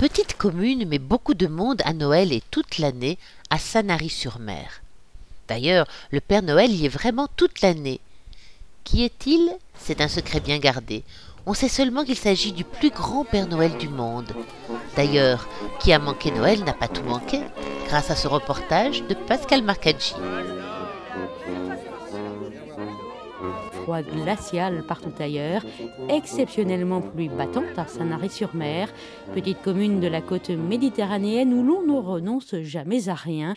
petite commune mais beaucoup de monde à Noël et toute l'année à Sanary-sur-Mer. D'ailleurs, le Père Noël y est vraiment toute l'année. Qui est-il ? C'est un secret bien gardé. On sait seulement qu'il s'agit du plus grand Père Noël du monde. D'ailleurs, qui a manqué Noël n'a pas tout manqué, grâce à ce reportage de Pascal Marcaggi. Froid glacial partout ailleurs, exceptionnellement pluie battante à Sanary-sur-Mer, petite commune de la côte méditerranéenne où l'on ne renonce jamais à rien.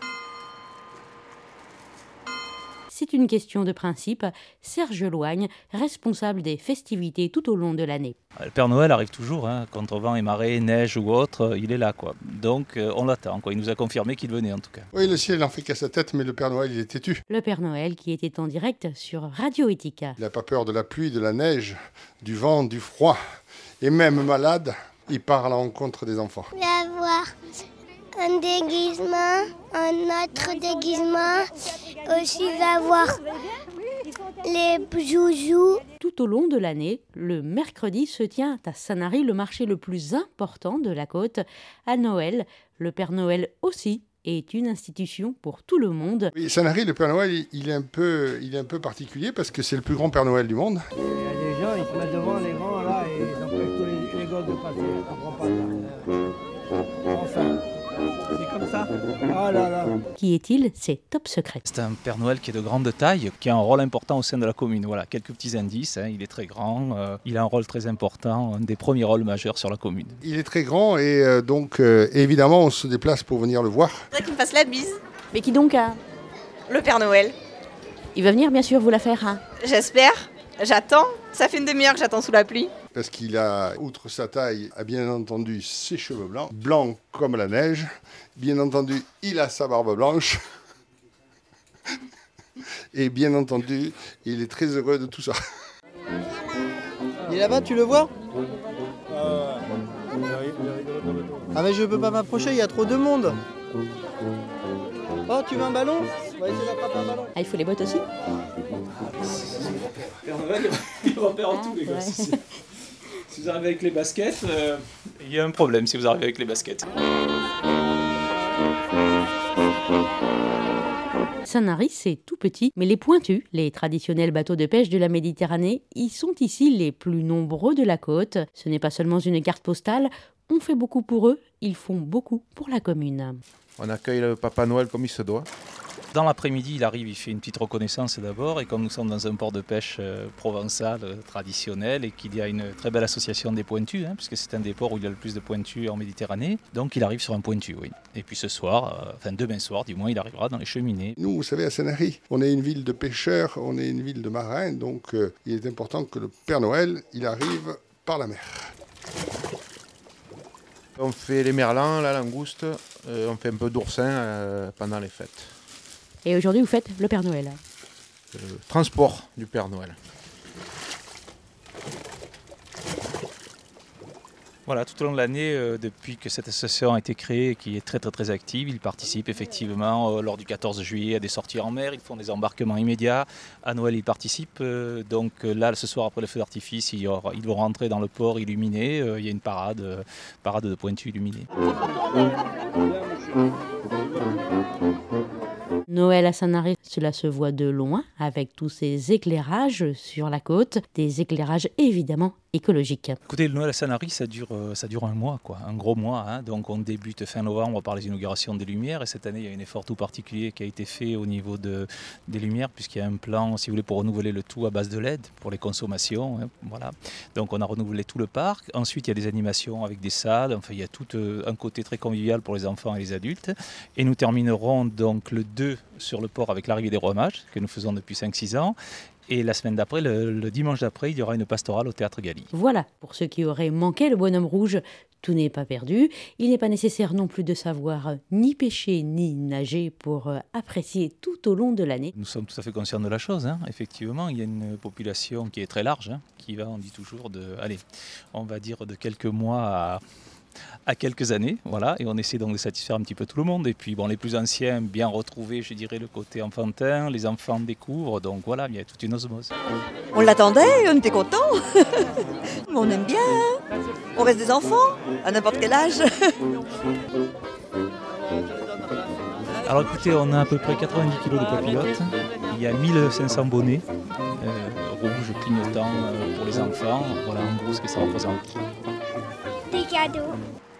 C'est une question de principe. Serge Loigne, responsable des festivités tout au long de l'année. Le Père Noël arrive toujours, contre vent et marée, neige ou autre, il est là, quoi. Donc on l'attend, quoi. Il nous a confirmé qu'il venait en tout cas. Oui, le ciel n'en fait qu'à sa tête, mais le Père Noël, il est têtu. Le Père Noël qui était en direct sur Radio Éthica. Il n'a pas peur de la pluie, de la neige, du vent, du froid. Et même malade, il part à la rencontre des enfants. Il va avoir un déguisement, un autre déguisement. Aussi, il va avoir les joujoux. Tout au long de l'année, le mercredi se tient à Sanary le marché le plus important de la côte. À Noël, le Père Noël aussi est une institution pour tout le monde. Oui, Sanary, le Père Noël, il est un peu particulier parce que c'est le plus grand Père Noël du monde. Il y a des gens, ils se mettent devant les grands là et ils empêchent tous les gosses de passer. Je comprends pas ça. Enfin, c'est comme ça. Ah là là. Qui est-il ? C'est top secret. C'est un Père Noël qui est de grande taille, qui a un rôle important au sein de la commune. Voilà, quelques petits indices, il est très grand, il a un rôle très important, un des premiers rôles majeurs sur la commune. Il est très grand et donc évidemment on se déplace pour venir le voir. Je voudrais qu'il me fasse la bise. Mais qui donc a ? Le Père Noël. Il va venir bien sûr vous la faire, hein ? J'espère. J'attends. Ça fait une demi-heure que j'attends sous la pluie. Parce qu'il a, outre sa taille, a bien entendu ses cheveux blancs, blancs comme la neige. Bien entendu, il a sa barbe blanche. Et bien entendu, il est très heureux de tout ça. Il est là-bas, tu le vois ? Ah mais je peux pas m'approcher, il y a trop de monde. Oh, tu veux un ballon ? On va essayer d'attraper un ballon. Ah, il faut les bottes aussi ? Père Noël, il va faire en tout, les gars. Si vous arrivez avec les baskets, il y a un problème si vous arrivez avec les baskets. Sanary, c'est tout petit, mais les pointus, les traditionnels bateaux de pêche de la Méditerranée, y sont ici les plus nombreux de la côte. Ce n'est pas seulement une carte postale, on fait beaucoup pour eux, ils font beaucoup pour la commune. On accueille le Papa Noël comme il se doit. Dans l'après-midi, il arrive, il fait une petite reconnaissance d'abord. Et comme nous sommes dans un port de pêche provençal, traditionnel, et qu'il y a une très belle association des pointus, puisque c'est un des ports où il y a le plus de pointus en Méditerranée, donc il arrive sur un pointu, oui. Et puis ce soir, demain soir, du moins, il arrivera dans les cheminées. Nous, vous savez, à Sanary, on est une ville de pêcheurs, on est une ville de marins, donc il est important que le Père Noël, il arrive par la mer. On fait les merlans, la langouste, on fait un peu d'oursin pendant les fêtes. Et aujourd'hui, vous faites le Père Noël. Transport du Père Noël. Voilà, tout au long de l'année, depuis que cette association a été créée, qui est très très très active, ils participent effectivement lors du 14 juillet à des sorties en mer, ils font des embarquements immédiats. À Noël, ils participent. Donc là, ce soir, après le feu d'artifice, ils vont rentrer dans le port illuminé. Il y a une parade de pointus illuminés. Noël à Sanary, cela se voit de loin avec tous ces éclairages sur la côte, des éclairages évidemment écologiques. Écoutez, le Noël à Sanary, ça dure un mois, quoi, un gros mois. Donc on débute fin novembre par les inaugurations des lumières et cette année il y a un effort tout particulier qui a été fait au niveau des lumières puisqu'il y a un plan, si vous voulez, pour renouveler le tout à base de LED pour les consommations. Voilà. Donc on a renouvelé tout le parc. Ensuite il y a des animations avec des salles. Enfin il y a tout un côté très convivial pour les enfants et les adultes. Et nous terminerons donc le 2 sur le port avec l'arrivée des Rois Mages que nous faisons depuis 5-6 ans. Et la semaine d'après, le dimanche d'après, il y aura une pastorale au Théâtre Galie. Voilà, pour ceux qui auraient manqué le bonhomme rouge, tout n'est pas perdu. Il n'est pas nécessaire non plus de savoir ni pêcher ni nager pour apprécier tout au long de l'année. Nous sommes tout à fait conscients de la chose. Effectivement, il y a une population qui est très large, qui va, on dit toujours, on va dire de quelques mois à quelques années, voilà, et on essaie donc de satisfaire un petit peu tout le monde. Et puis bon, les plus anciens, bien retrouvés, je dirais, le côté enfantin, les enfants découvrent, donc voilà, il y a toute une osmose. On l'attendait, on était contents. On aime bien, hein. On reste des enfants, à n'importe quel âge. Alors écoutez, on a à peu près 90 kg de papillotes, il y a 1500 bonnets, rouges, clignotants pour les enfants, voilà en gros ce que ça représente. Des cadeaux.